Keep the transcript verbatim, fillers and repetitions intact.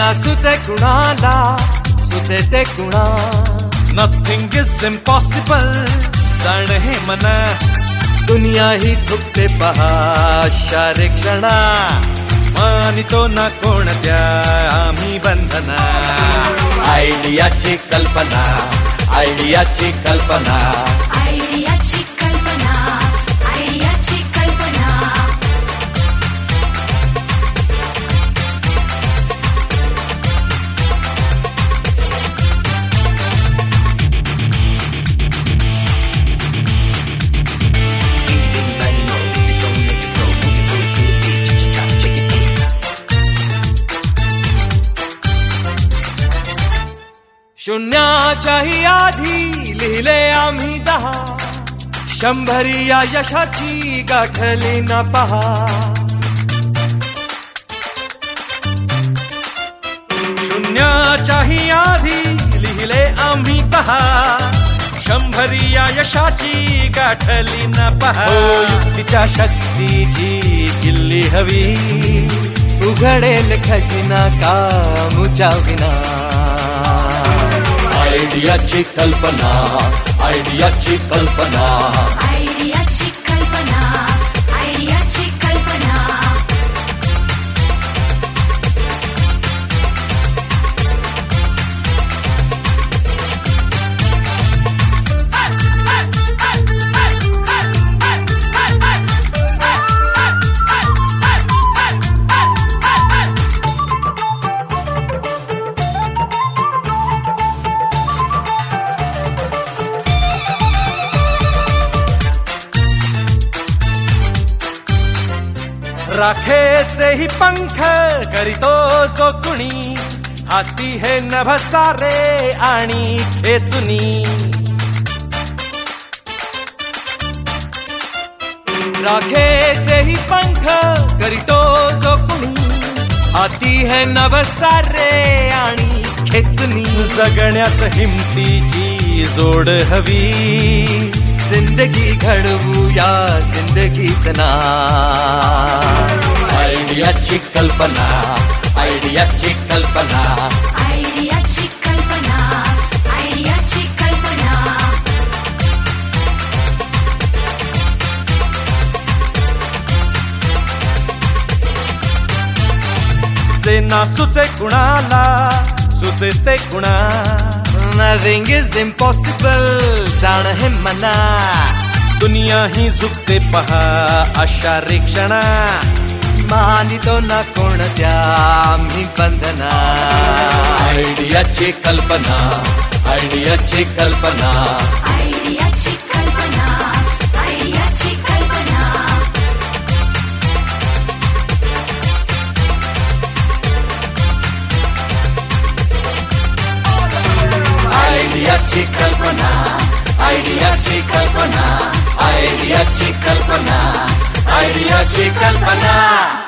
सुचे कुणाला सुचे ते कुणा. नथिंग इज इम्पॉसिबल जाण हे मना. दुनिया ही झुकते पहा शारे क्षणा. मानितो ना कोणत्या आम्ही बंधना. आयडियाची कल्पना आयडियाची कल्पना आयडियाची कल्पना आयडियाची कल्पना. शून्याच्याही आधी लिहिले आम्ही दहा. शंभरी या यशाची गाठली ना पहा. शून्याच्याही आधी लिहिले आम्ही दहा. शंभरी या यशाची गाठली ना पहा. हो युक्तीच्या शक्तीची किल्ली हवी. उघडेल खजिना कामुच्या विना. आयडियाची कल्पना आयडियाची कल्पना आयडियाची कल्पना आयडियाची कल्पना. राखेचे पंख करीतो जो कुणी. हाती हे नभ सारे आणि खेचुनी. राखेचे पंख करीतो जो कुणी. हाती हे नभ सारे आणि खेचनी. जगण्यास हिमतीची जोड हवी. जिंदगी घडवूया जिंदगीत ना. आयडियाची कल्पना आयडियाची कल्पना आयडियाची कल्पना आयडियाची कल्पना. जे ना सुचे कुणाला सुचे ते कुणा. Nothing is impossible जाण हे मना. दुनिया ही झुकते पहा अशा रेक्षणा. मानितो ना कोणत्या आम्ही बंधना. आयडियाची कल्पना आयडियाची कल्पना आयडियाची कल्पना आयडियाची कल्पना. आयडियाची कल्पना आयडियाची कल्पना आयडियाची कल्पना आयडियाची कल्पना.